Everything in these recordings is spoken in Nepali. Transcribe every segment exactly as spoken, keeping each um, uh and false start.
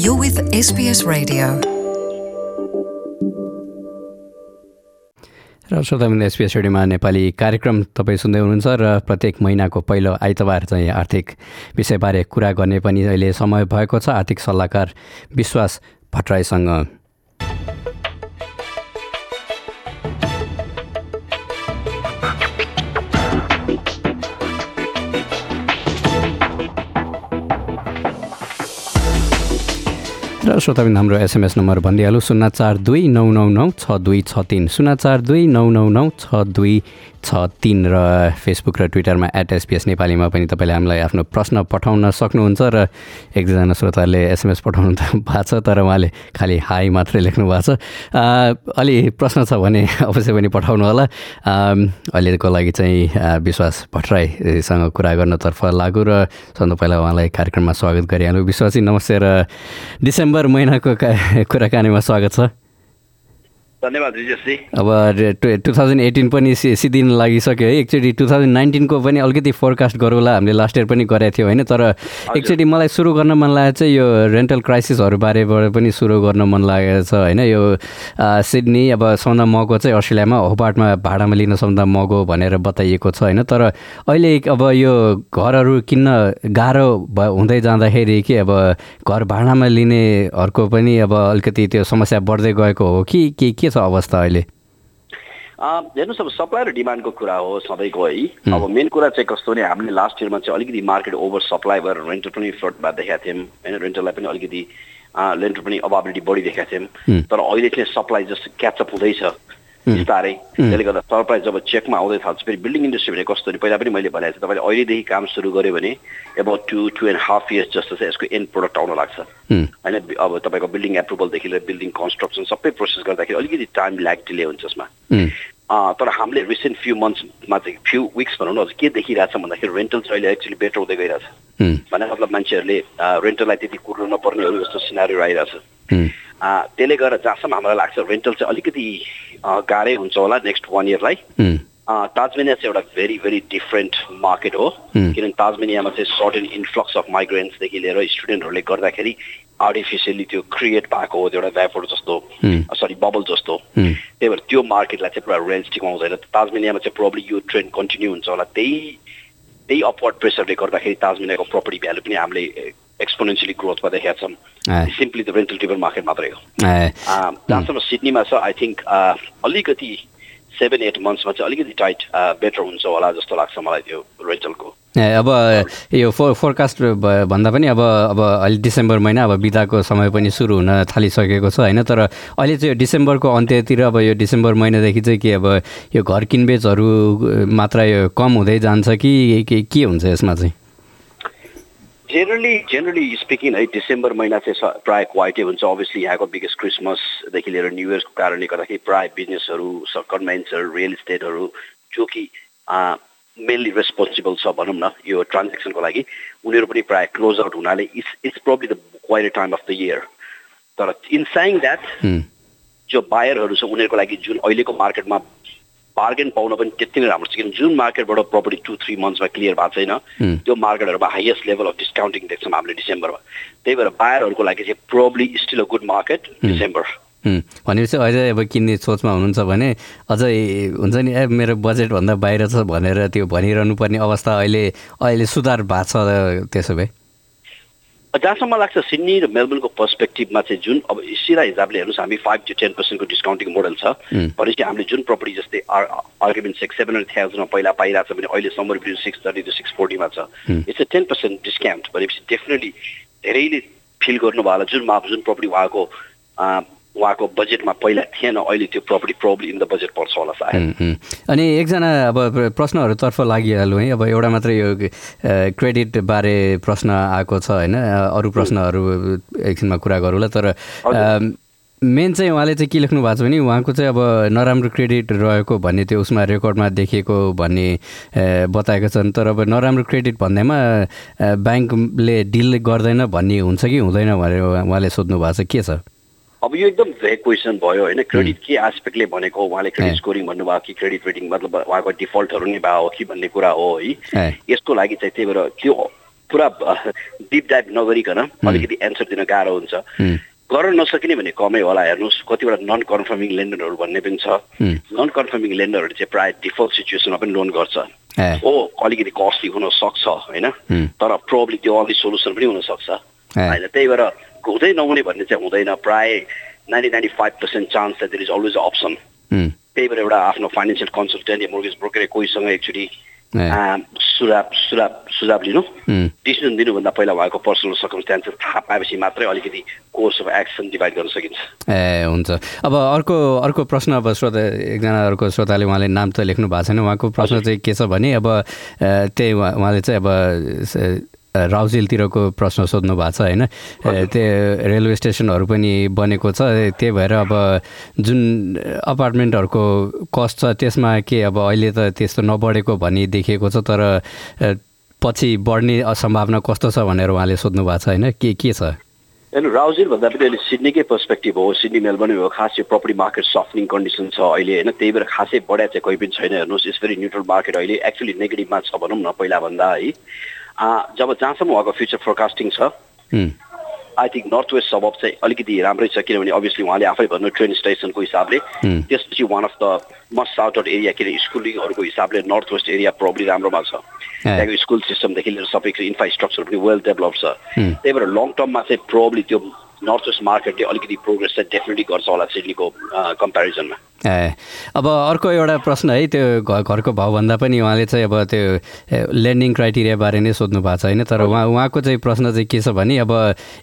You're with S B S Radio. र श्रोताबिन्द एसबीएस रेडियोमा नेपाली कार्यक्रम तपाईँ सुन्दै हुनुहुन्छ र प्रत्येक महिनाको पहिलो आइतबार चाहिँ आर्थिक विषयबारे कुरा गर्ने पनि अहिले समय भएको छ आर्थिक सल्लाहकार विश्वास भट्टराईसँग। र श्रोताबिन्द हाम्रो एसएमएस नम्बर भनिदिइहालौँ शून्य चार दुई नौ नौ नौ छ दुई छ तिन शून्य चार दुई नौ नौ नौ छ दुई छ तिन र फेसबुक र ट्विटरमा एट एसपिएस नेपालीमा पनि तपाईँले हामीलाई आफ्नो प्रश्न पठाउन सक्नुहुन्छ। र एक दुईजना श्रोताहरूले एसएमएस पठाउनु त भएको छ तर उहाँले खालि हाई मात्रै लेख्नु भएको छ। अलि प्रश्न छ भने अवश्य पनि पठाउनु होला। अहिलेको लागि चाहिँ विश्वास भट्टराईसँग कुरा गर्नतर्फ लागु र सबभन्दा पहिला उहाँलाई कार्यक्रममा स्वागत गरिहालौँ। विश्वासजी नमस्ते र डिसेम्बर महिनाको कुराकानीमा स्वागत छ। धन्यवाद विजयजी। अब टु थाउजन्ड एटिन पनि सिद्धिन लागिसक्यो है। एकचोटि टु थाउजन्ड नाइन्टिनको पनि अलिकति फोरकास्ट गरौँला, हामीले लास्ट इयर पनि गरेको थियो होइन। तर एकचोटि मलाई सुरु गर्न मन लागेको चाहिँ यो रेन्टल क्राइसिसहरूबारेबाट पनि सुरु गर्न मन लागेको छ होइन। यो सिडनी अब सबभन्दा महँगो चाहिँ अस्ट्रेलियामा होबार्टमा भाडामा लिन सबभन्दा महँगो भनेर बताइएको छ होइन। तर अहिले अब यो घरहरू किन्न गाह्रो हुँदै जाँदाखेरि कि अब घर भाडामा लिनेहरूको पनि अब अलिकति त्यो समस्या बढ्दै गएको हो कि के के छ अवस्था अहिले? हेर्नुहोस् अब सप्लाई र डिमान्डको कुरा हो सधैँको है। अब मेन कुरा चाहिँ कस्तो भने हामीले लास्ट इयरमा चाहिँ अलिकति मार्केट ओभर सप्लाई भएर रेन्टल पनि फ्लड भएर देखाएको थियौँ होइन। रेन्टललाई पनि अलिकति रेन्टल पनि अभाबिलिटी बढी देखाएको थियौँ। तर अहिले चाहिँ सप्लाई जस्तो क्याचअप हुँदैछ बिस्तारै। त्यसले गर्दा सप्लाई जब चेकमा आउँदै थाल्छ फेरि बिल्डिङ इन्डस्ट्री भने कस्तो भने पहिला पनि मैले भनेको छु तपाईँले अहिलेदेखि काम सुरु गऱ्यो भने about two two and half years जस्तो चाहिँ यसको एन्ड प्रोडक्ट आउन लाग्छ होइन। अब तपाईँको बिल्डिङ एप्रुभलदेखि लिएर बिल्डिङ कन्स्ट्रक्सन सबै प्रोसेस गर्दाखेरि अलिकति टाइम ल्याग डिले हुन्छ यसमा। तर हामीले रिसेन्ट फ्यु मन्थ्समा चाहिँ फ्यु विक्स भनौँ न के देखिरहेछ भन्दाखेरि रेन्टल चाहिँ अहिले एक्चुली बेटर हुँदै गइरहेछ। भने मतलब मान्छेहरूले रेन्टललाई त्यति कुर्नु नपर्नेहरू जस्तो सिनारियो आइरहेछ। त्यसले गर्दा जहाँसम्म हामीलाई लाग्छ रेन्टल चाहिँ अलिकति गाह्रै हुन्छ होला नेक्स्ट वान इयरलाई। ताजमेनिया चाहिँ एउटा भेरी भेरी डिफ्रेन्ट मार्केट हो किनभने ताजमेनियामा चाहिँ सर्टेन इन्फ्लक्स अफ माइग्रेन्ट्सदेखि लिएर स्टुडेन्टहरूले गर्दाखेरि आर्टिफिसियली त्यो क्रिएट भएको हो एउटा भ्यापोर जस्तो सरी बबल जस्तो। त्यही भएर त्यो मार्केटलाई चाहिँ पुरा रेन्ज टिकाउँदैन। ताजमेनियामा चाहिँ प्रोब्ली यो ट्रेन्ड कन्टिन्यू हुन्छ होला। त्यही त्यही अपवर्ड प्रेसरले गर्दाखेरि ताजमेनियाको प्रपर्टी भ्यालु पनि हामीले एक्सपोनेन्सियली ग्रोथ भएर देखाएको छौँ। सिम्पली द रेन्टल टिबर मार्केट मात्रै हो। जहाँसम्म सिडनीमा छ आई थिङ्क अलिकति सेभेन एट मन्थ्समा चाहिँ अलिकति टाइट बेटर हुन्छ होला जस्तो लाग्छ मलाई त्यो रेन्टलको। अब यो फो फोरकास्ट भन्दा पनि अब अब अहिले डिसेम्बर महिना अब बिदाको समय पनि सुरु हुन थालिसकेको छ होइन। तर अहिले चाहिँ डिसेम्बरको अन्त्यतिर अब यो डिसेम्बर महिनादेखि चाहिँ के अब यो घर किनबेचहरू मात्रा यो कम हुँदै जान्छ कि के हुन्छ यसमा चाहिँ? जेनरली जेनरली स्पिकिङ है डिसेम्बर महिना चाहिँ प्रायः क्वाइटै हुन्छ। अभियसली यहाँको बिगेस्ट क्रिसमसदेखि लिएर न्यु इयर्सको कारणले गर्दाखेरि प्रायः बिजनेसहरू कन्भेन्सहरू रियल इस्टेटहरू जो कि मेनली रेस्पोन्सिबल छ भनौँ न यो ट्रान्जेक्सनको लागि उनीहरू पनि प्रायः क्लोज आउट हुनाले it's it's probably the quite time of the year. तर इन साइङ द्याट जो बायरहरू छ उनीहरूको लागि जुन अहिलेको मार्केटमा बार्गेन पाउन पनि त्यति नै राम्रो छ किनभने जुन मार्केटबाट प्रपर्टी टु थ्री मन्थ्समा क्लियर भएको छैन त्यो मार्केटहरूमा हाइएस्ट लेभल अफ डिस्काउन्टिङ देख्छौँ हामीले डिसेम्बरमा। त्यही भएर बायरहरूको लागि चाहिँ probably still a good market December. भनेपछि अझै अब किन्ने सोचमा हुनुहुन्छ भने अझै हुन्छ नि ए मेरो बजेटभन्दा बाहिर छ भनेर त्यो भनिरहनु पर्ने अवस्था अहिले अहिले सुधार भएको छ त्यसो भए? जहाँसम्म लाग्छ सिडनी र मेलबर्नको पर्सपेक्टिभमा चाहिँ जुन अब सिधा हिसाबले हेर्नुहोस् हामी फाइभ टु टेन पर्सेन्टको डिस्काउन्टिङ मोडल छ भनेपछि हामीले जुन प्रपर्टी जस्तै आर्ग्युमेन्ट सिक्स सेभेन हन्ड्रेड थाउजन्डमा पहिला पाइरहेको छ भने अहिले somewhere between six thirty to six फोर्टीमा छ। It's a ten percent discount भनेपछि डेफिनेटली धेरैले फिल गर्नुभयो होला जुन माप जुन प्रपर्टी उहाँको उहाँको बजेटमा पहिला थिएन अहिले त्यो property probably in the budget पर्छ होला सायद। अनि एकजना अब प्रश्नहरूतर्फ लागिहाल्नु है। अब एउटा मात्रै यो क्रेडिट बारे प्रश्न आएको छ होइन। अरू प्रश्नहरू एकछिनमा कुरा गरौँला। तर मेन चाहिँ उहाँले चाहिँ के लेख्नु भएको छ भने उहाँको चाहिँ अब नराम्रो क्रेडिट रहेको भन्ने त्यो उसमा रेकर्डमा देखिएको भन्ने बताएका छन्। तर अब नराम्रो क्रेडिट भन्दैमा ब्याङ्कले डिल गर्दैन भन्ने हुन्छ कि हुँदैन भनेर उहाँले सोध्नु भएको छ। के छ? अब यो एकदम भेग क्वेसन भयो होइन। क्रेडिट के एस्पेक्टले भनेको उहाँले क्रेडिट स्कोरिङ भन्नुभयो कि क्रेडिट रेटिङ मतलब उहाँको डिफल्टहरू नै भयो कि भन्ने कुरा हो है। यसको लागि चाहिँ त्यही भएर त्यो पुरा डिप डाइभ नगरिकन अलिकति एन्सर दिन गाह्रो हुन्छ गर्न नसकिने भने कमै होला हेर्नुहोस् कतिवटा नन कन्फर्मिङ लेन्डरहरू भन्ने पनि छ नन कन्फर्मिङ लेन्डरहरू चाहिँ प्रायः डिफल्ट सिचुएसनमा पनि लोन गर्छ हो अलिकति कस्टली हुन सक्छ होइन तर प्रोब्ली त्यो अलि सोल्युसन पनि हुनसक्छ होइन त्यही भएर हुँदै नहुने भन्ने चाहिँ हुँदैन प्रायः ninety ninety five percent chance that there is always a option त्यही भएर एउटा आफ्नो फाइनेन्सियल कन्सल्टेन्ट या मोर्गेज ब्रोकर कोहीसँग एकचोटि सुझाव सुझाव सुझाव लिनु डिसिजन दिनुभन्दा पहिला भएको पर्सनल सर्कमस्टान्सेस थाहा पाएपछि मात्रै अलिकति कोर्स अफ एक्सन डिभाइड गर्न सकिन्छ ए हुन्छ अब अर्को अर्को प्रश्न अब श्रोता एकजना अर्को श्रोताले उहाँले नाम त लेख्नु भएको छैन उहाँको प्रश्न चाहिँ के छ भने अब त्यही उहाँले चाहिँ अब राउजिलतिरको प्रश्न सोध्नु भएको छ होइन त्यो रेलवे स्टेसनहरू पनि बनेको छ त्यही भएर अब जुन अपार्टमेन्टहरूको कस्ट छ त्यसमा के अब अहिले त त्यस्तो नबढेको भनी देखिएको छ तर पछि बढ्ने सम्भावना कस्तो छ भनेर उहाँले सोध्नु भएको छ होइन के के छ हेर्नु राउजिल भन्दा पनि अहिले सिडनीकै पर्सपेक्टिभ हो सिडनी मेलबर्न हो खास यो प्रपर्टी मार्केट सफ्टनिङ कन्डिसन छ अहिले होइन त्यही भएर खासै बढ्या चाहिँ कोही पनि छैन हेर्नुहोस् इट्स भेरी न्युट्रल मार्केट अहिले एक्चुली नेगेटिभमा छ भनौँ न पहिला भन्दा है जब जहाँसम्म उहाँको फ्युचर फोरकास्टिङ छ I think north west suburb चाहिँ अलिकति राम्रै छ किनभने अभियसली उहाँले आफै भन्नु ट्रेन स्टेसनको हिसाबले त्यसपछि one of the most sought out area किन स्कुलिङहरूको हिसाबले नर्थ वेस्ट एरिया प्रब्लम राम्रोमा छ त्यहाँको स्कुल सिस्टमदेखि लिएर सबै इन्फ्रास्ट्रक्चर पनि वेल डेभलप छ त्यही भएर लङ टर्ममा चाहिँ प्रब्लम त्यो नर्थ वेस्ट मार्केटले अलिकति प्रोग्रेस चाहिँ डेफिनेटली गर्छ होला सिडनीको कम्पेरिजनमा ए अब अर्को एउटा प्रश्न है त्यो घरको भाउभन्दा पनि उहाँले चाहिँ अब त्यो लेन्डिङ क्राइटेरियाबारे नै सोध्नु भएको छ होइन तर उहाँ उहाँको चाहिँ प्रश्न चाहिँ के छ भने अब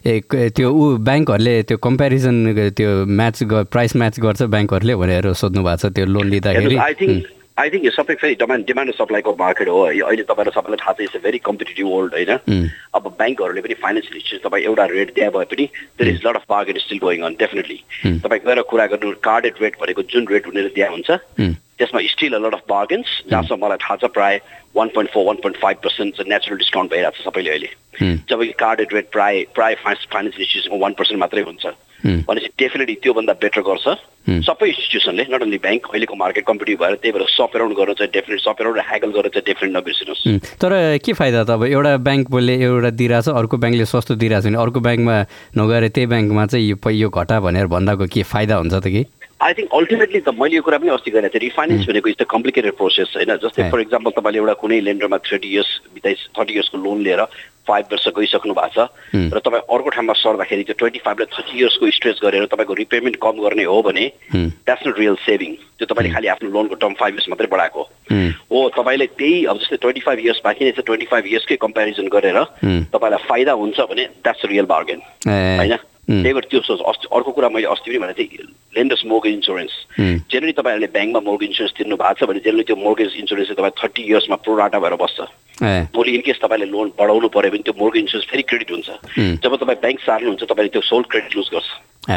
त्यो ऊ ब्याङ्कहरूले त्यो कम्पेरिजन त्यो म्याच प्राइस म्याच गर्छ ब्याङ्कहरूले भनेर सोध्नु भएको छ त्यो लोन लिँदाखेरि आई थिङ्क यो सबै फेरि डिमान्ड डिमान्ड सप्लाईको मार्केट हो है अहिले तपाईँलाई सबैलाई थाहा छ it's a very competitive world होइन अब ब्याङ्कहरूले पनि फाइनेन्सियल इन्स्टिट्युट तपाईँ एउटा रेट दिए भए पनि there is lot of market still going on definitely तपाईँ गएर कुरा गर्नु कार्डेड रेट भनेको जुन रेट हुनेर दिया हुन्छ त्यसमा still a lot of bargains जहाँसम्म मलाई थाहा छ प्रायः one point four one point five percent natural discount भइरहेको छ सबैले अहिले जबकि कार्डेड रेट प्रायः प्रायः फाइनेन्सियल इन्स्टिट्युसनको वान पर्सेन्ट मात्रै हुन्छ भनेपछि डेफिनेटली त्योभन्दा बेटर गर्छ सबै इन्स्टिट्युसनले नट ओन्ली ब्याङ्क अहिलेको मार्केट कम्पिटेटिभ भएर त्यही भएर सप एराउन्ड गर्न चाहिँ डेफिनेट सप एराउन्ड र ह्याकल गर्न चाहिँ डेफिनेट नबिर्सिनुहोस् तर के फाइदा त अब एउटा ब्याङ्कले एउटा दिइरहेछ अर्को ब्याङ्कले सस्तो दिइरहेछ भने अर्को ब्याङ्कमा नगएर त्यही ब्याङ्कमा चाहिँ यो यो घटा भनेर भन्दाको के फाइदा हुन्छ त कि आई थिङ्क अल्टिमेटली त मैले यो कुरा पनि अस्ति गरेको थिएँ रिफाइनेन्स भनेको इज द कम्प्लिकेटेड प्रोसेस होइन जस्तै फर इक्जाम्पल तपाईँले एउटा कुनै लेन्डरमा थर्टी इयर्स बिताइ थर्टी इयर्सको लोन लिएर फाइभ वर्ष गइसक्नु भएको छ र तपाईँ अर्को ठाउँमा सर्दाखेरि त्यो ट्वेन्टी फाइभलाई थर्टी इयर्सको स्ट्रेच गरेर तपाईँको रिपेमेन्ट कम गर्ने हो भने द्याट्स नट रियल सेभिङ त्यो तपाईँले खालि आफ्नो लोनको टर्म फाइभ इयर्स मात्रै बढाएको हो तपाईँले त्यही अब जस्तै ट्वेन्टी फाइभ इयर्स बाँकी नै छ ट्वेन्टी फाइभ इयर्सकै कम्पेरिजन गरेर तपाईँलाई फाइदा हुन्छ भने द्याट्स रियल बार्गेन होइन त्यही भएर त्यो सोच अस्ति अर्को कुरा मैले अस्ति पनि भनेको थिएँ लेन्डर्स मोर्गेज इन्सुरेन्स जेनरली तपाईँहरूले ब्याङ्कमा मोर्गेज इन्सुरेन्स तिर्नु भएको छ भने जेनरली त्यो मोर्गेज इन्सुरेन्स चाहिँ तपाईँ थर्टी इयर्समा प्रोराटा भएर बस्छ भोलि इनकेस तपाईँले लोन बढाउनु पऱ्यो भने त्यो मोर्गेज इन्सुरेन्स फेरि क्रेडिट हुन्छ जब तपाईँ ब्याङ्क सार्नुहुन्छ तपाईँले त्यो सोल क्रेडिट लुज गर्छ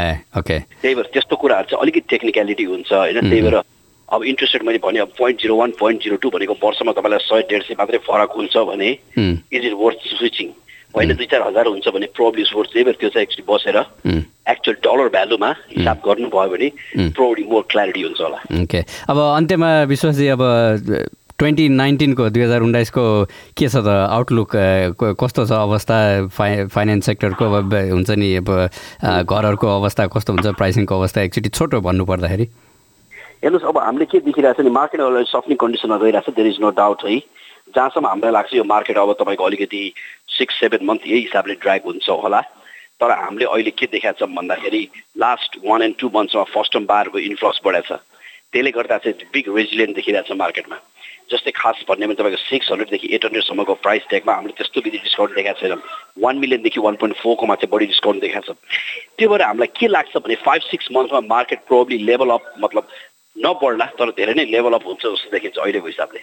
त्यही भएर त्यस्तो कुराहरू चाहिँ अलिकति टेक्निकलिटी हुन्छ होइन त्यही भएर अब इन्ट्रेस्ट रेट मैले भने अब point zero one point zero two भनेको वर्षमा तपाईँलाई सय डेढ सय मात्रै फरक हुन्छ भने इज इट वर्थ स्विचिङ होइन दुई चार हजार हुन्छ भने प्रोब्ली वर्थ त्यही भएर त्यो चाहिँ एक्चुली बसेर एक्चुअल डलर भ्यालुमा हिसाब गर्नुभयो भने प्रोब्ली मोर क्ल्यारिटी हुन्छ होला ओके अब अन्त्यमा विश्वासजी अब ट्वेन्टी नाइन्टिनको दुई हजार उन्नाइसको के छ त आउटलुक कस्तो छ अवस्था फाइ फाइनेन्स सेक्टरको अब हुन्छ नि अब घरहरूको अवस्था कस्तो हुन्छ प्राइसिङको अवस्था एकचोटि छोटो भन्नु पर्दाखेरि हेर्नुहोस् अब हामीले के देखिरहेको छ नि मार्केट अलरेडी सफ्टनिङ कन्डिसनमा गइरहेको छ देयर इज नो डाउट है जहाँसम्म हामीलाई लाग्छ यो मार्केट अब तपाईँको अलिकति सिक्स सेभेन मन्थ यही हिसाबले ड्राइभ हुन्छ होला तर हामीले अहिले के देखाएको छ भन्दाखेरि लास्ट वान एन्ड टू मन्थ्समा फर्स्ट टाइम बारको इन्फ्लक्स बढेको छ त्यसले गर्दा चाहिँ बिग रेजिलियन्ट देखिरहेको छ मार्केटमा जस्तै खास भन्ने भने तपाईँको सिक्स हन्ड्रेडदेखि एट हन्ड्रेडसम्मको प्राइस ट्यागमा हामीले त्यस्तो विधि डिस्काउन्ट देखाएको छैन वान मिलियनदेखि वान पोइन्ट फोरकोमा चाहिँ बढी डिस्काउन्ट देखाएको छ त्यो भएर हामीलाई के लाग्छ भने फाइभ सिक्स मन्थमा मार्केट प्रोब्ली लेभल अप मतलब नबढ्ला तर धेरै नै लेभल अप हुन्छ जस्तो देखिन्छ अहिलेको हिसाबले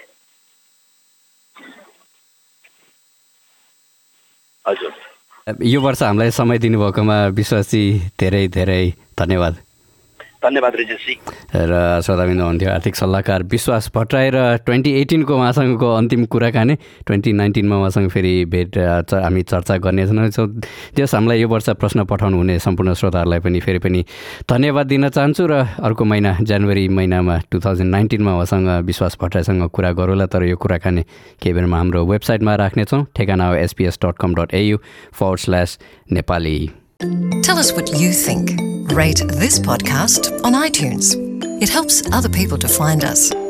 हजुर यो वर्ष हामीलाई समय दिनुभएकोमा विश्वासजी धेरै धेरै धन्यवाद धन्यवाद रिजेशजी। र श्रोताबिन्दु हुन्थ्यो आर्थिक सल्लाहकार विश्वास भट्टराई र ट्वेन्टी एटिनको उहाँसँगको अन्तिम कुराकानी। ट्वेन्टी नाइन्टिनमा उहाँसँग फेरि भेट हामी चर्चा गर्नेछौँ। जस हामीलाई यो वर्ष प्रश्न पठाउनु हुने सम्पूर्ण श्रोताहरूलाई पनि फेरि पनि धन्यवाद दिन चाहन्छु र अर्को महिना जनवरी महिनामा टु थाउजन्ड नाइन्टिनमा उहाँसँग विश्वास भट्टराईसँग कुरा गरौँला। तर यो कुराकानी केही बेरमा हाम्रो वेबसाइटमा राख्नेछौँ। ठेगाना हो SBS dot com dot au forward slash Nepali. Tell us what you think. Rate this podcast on iTunes. It helps other people to find us.